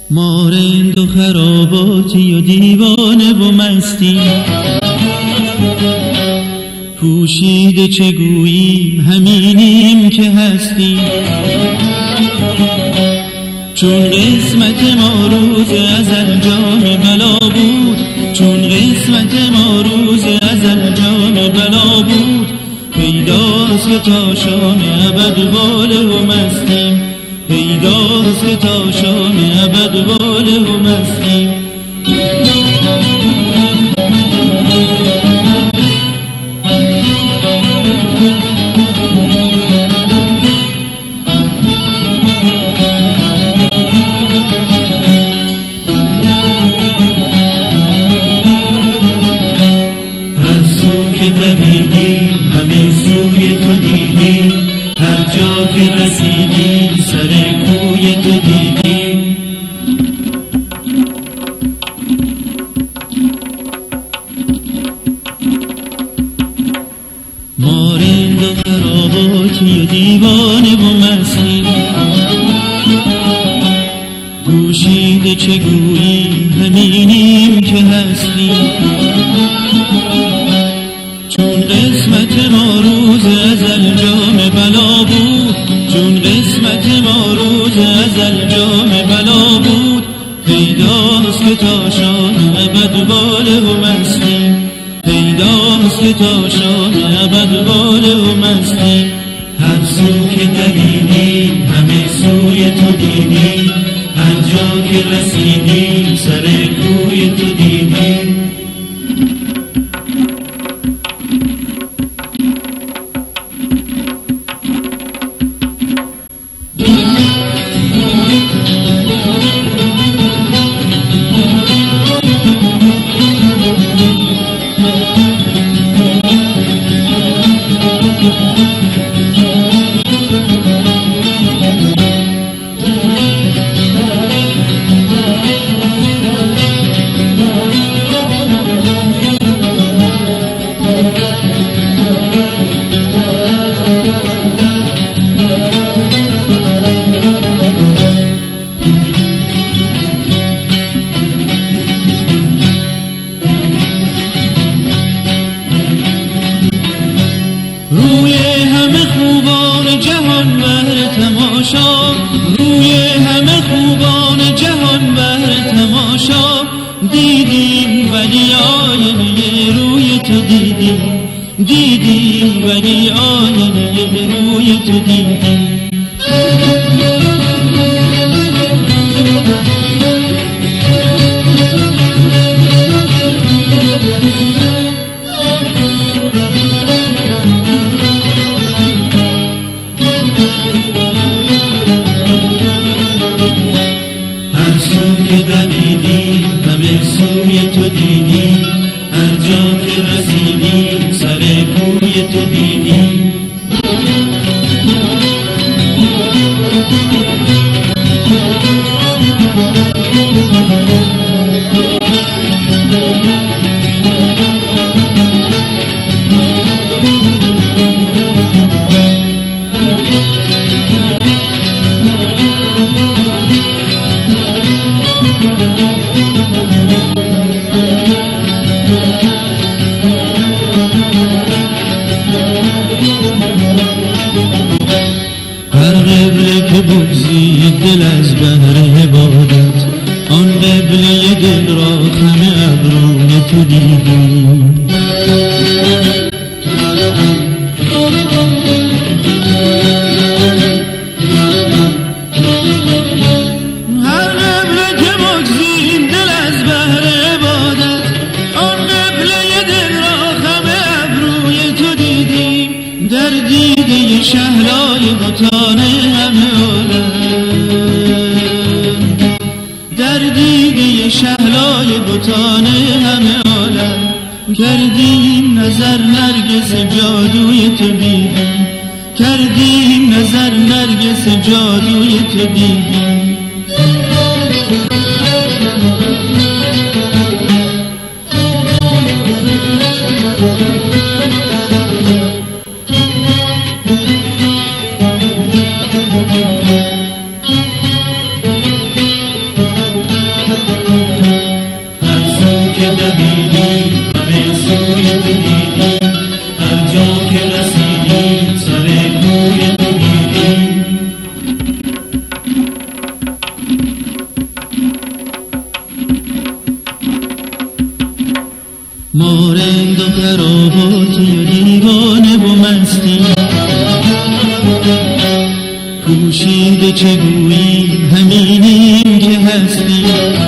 ما رند و خراباتی و دیوانه و مستی، پوشیده چه گوییم همینیم که هستی. چون قسمت ما روز ازل جام بلا بود، چون قسمت ما روز ازل جام بلا بود، پیداست که تا شام ابد واله و مستیم، پیداست که تا شام ابد واله و مستیم. همه سوی تو دیدیم، هر جا که رسیدیم سر کوی تو دیدیم. ما رند و خراباتی و دیوانه و مستی، پوشیده چه گوییم همینیم که هستی. چون قسمت ما روز ازل جام بلا بود، چون قسمت ما روز ازل جام بلا بود، پیداست که تا شام ابد واله و مستیم، پیداست که تا شام ابد واله و مستیم. هر سو که دویدیم همه سوی تو دیدیم، هر جا که رسیدیم سر کوی تو دیدیم. روی همه خوبان جهان بر تماشا، روی همه خوبان جهان بر تماشا، دیدیم ولی آینه روی تو دیدیم، دیدیم ولی آینه روی تو دیدیم. هر سو که دویدیم همه سوی تو دیدیم، هر جا که رسیدیم سر کوی تو دیدیم. هر قبله که بگزید دل از بهر عبادت، آن قبله دل را خم ابروی تو دیدیم. هر قبله که بگزید دل از بهر عبادت، آن قبله دل را خم ابروی تو دیدیم. در دیده شهلای بتان همه عالم، در دیده شهلای بتان همه عالم، کردیم نظر نرگس جادوی تو دیدیم، کردیم نظر نرگس جادوی تو دیدیم. و خراباتی و دیوانه و مستی، پوشیده چه گویی همینیم که هستی.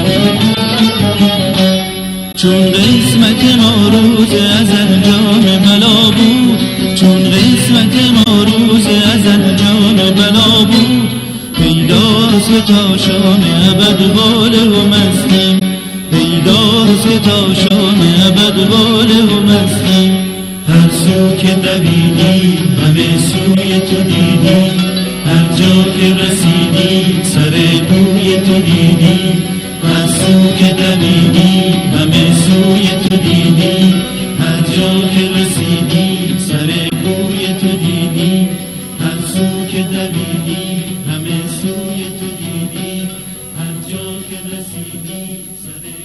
چون قسمت ما روز ازل جام بلا بود، چون قسمت ما روز ازل جام بلا بود، پیداست که تا شام ابد باله و مستیم، پیداست که تا شام ابد باله و مستیم. هر سو که دویدی همه سوی تو دیدی، هر جا که رسیدی سر کوی تو دیدی، هر سو که دویدی همه سوی تو دیدی، هر جا که رسیدی سر کوی تو دیدی، هر سو که دویدی همه سوی تو دیدی، هر جا که رسیدی سر